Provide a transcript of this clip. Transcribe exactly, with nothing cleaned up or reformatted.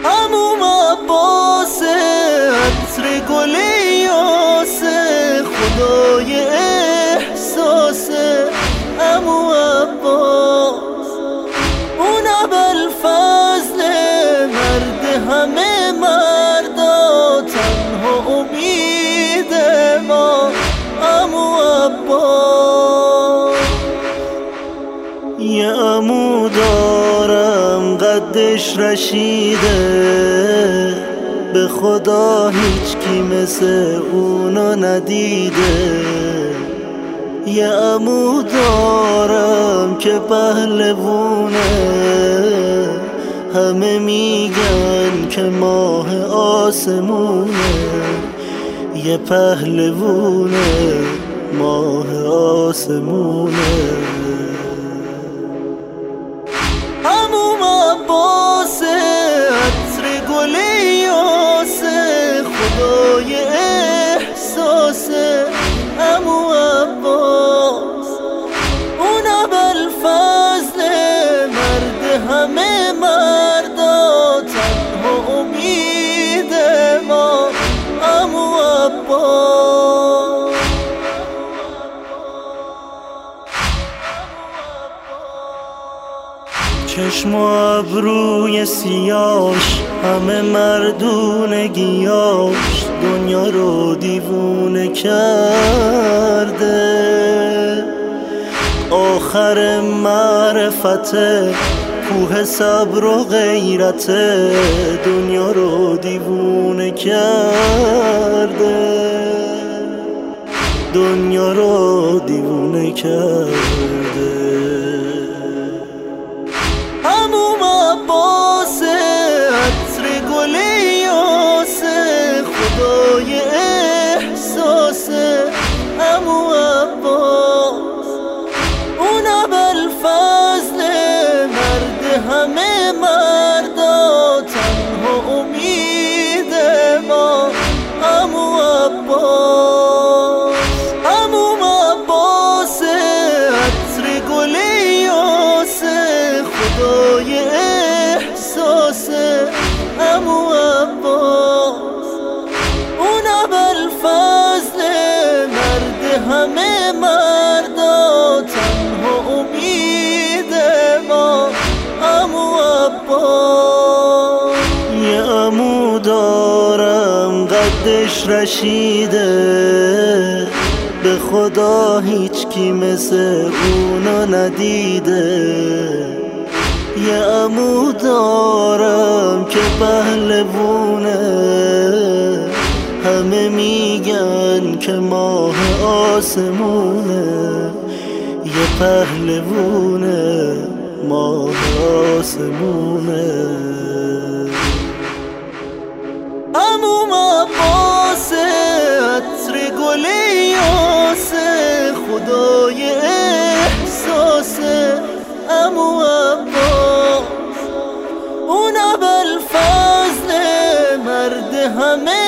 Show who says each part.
Speaker 1: عمو عباس عطر گل یاسه خدای احساسه. عمو عباس اون ابوالفضل مرد همه مردا، تنها امید ما عمو عباس. یه عمو دارم قدش رشیده، به خدا هیچ کی مثل اونو ندیده. یه عمو دارم که پهلوونه، همه میگن که ماه آسمونه. یه پهلوونه ماه آسمونه. عمو عباس عطر گل یاسه خدای احساسه. عمو عباس اون ابوالفضل مرد همه مردا، تنها امید ما عمو عباس. چشم و ابروی سیاش همه مردونگیاش دنیا رو دیوونه کرده. آخر معرفت کوه صبر و غیرت دنیا رو دیوونه کرده. دنیا رو دیوونه کرده. عمو عباس عطر گل یاسه خدای احساسه. عمو عباس اون ابوالفضل مرد همه مردا، تنها امید ما عمو عباس. عمو عباس عطر گل یاسه خدای احساسه. عمو عباس اون ابوالفضل مرد همه مردا، تنها امید ما عمو عباس. یه عمو دارم قدش رشیده، به خدا هیچ کی مثل اونو ندیده. یه عمو دارم که پهلوونه، همه میگن که ماه آسمونه. یه پهلوونه ماه آسمونه. عمو عباس عطر گل یاسه خدای احساسه. عمو عباس اون ابوالفضل مرد همه